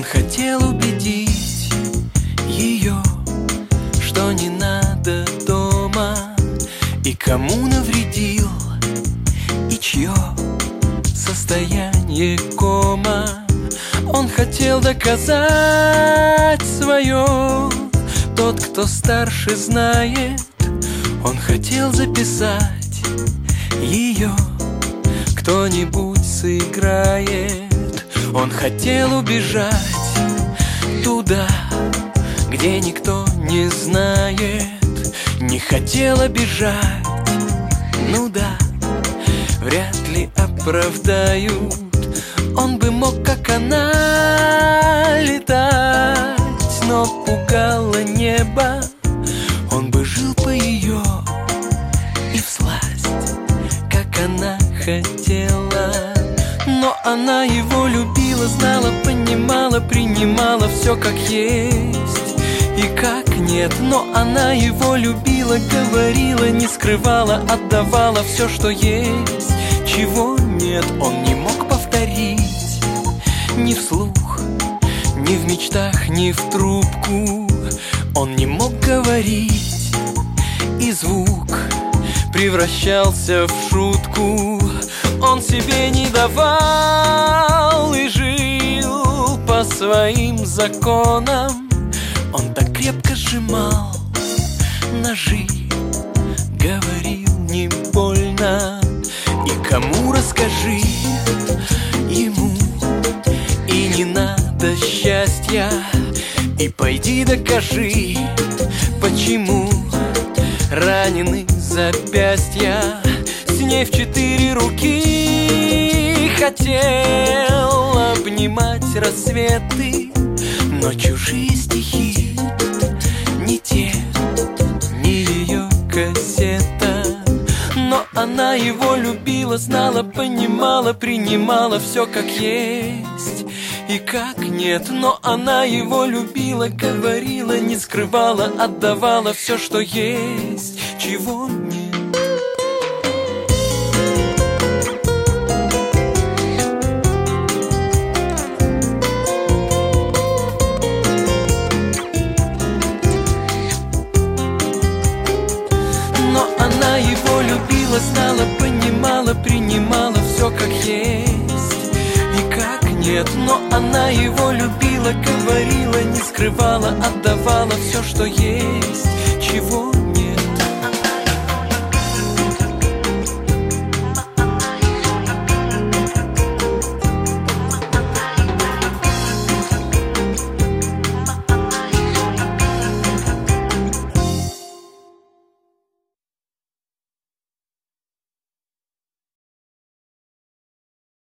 хотел убедить ее, что не надо дома, и кому навредил, и чье состояние кома. Он хотел доказать свое, тот, кто старше, знает. Он хотел записать ее, кто-нибудь сыграет. Он хотел убежать туда, где никто не знает. Не хотел обижать, ну да, вряд ли оправдают. Он бы мог, как она, летать, но пугало небо. Он бы жил по ее и всласть, как она хотела. Но она его любила, знала, понимала, принимала все как есть и как нет. Но она его любила, говорила, не скрывала, отдавала все, что есть. Чего нет, он не мог повторить ни вслух, ни в мечтах, ни в трубку. Он не мог говорить, и звук превращался в шутку. Он себе не давал и жил по своим законам. Он так крепко сжимал ножи, говорил не больно. И кому расскажи ему, и не надо счастья. И пойди докажи, почему ранены запястья. С ней в 4 руки хотел обнимать рассветы, но чужие стихи, не те, не ее кассета. Но она его любила, знала, понимала, принимала все как есть и как нет. Но она его любила, говорила, не скрывала, отдавала все, что есть. Чего нет. Но она его любила, знала, понимала, принимала все как есть и как нет. Но она его любила, говорила, не скрывала, отдавала все, что есть.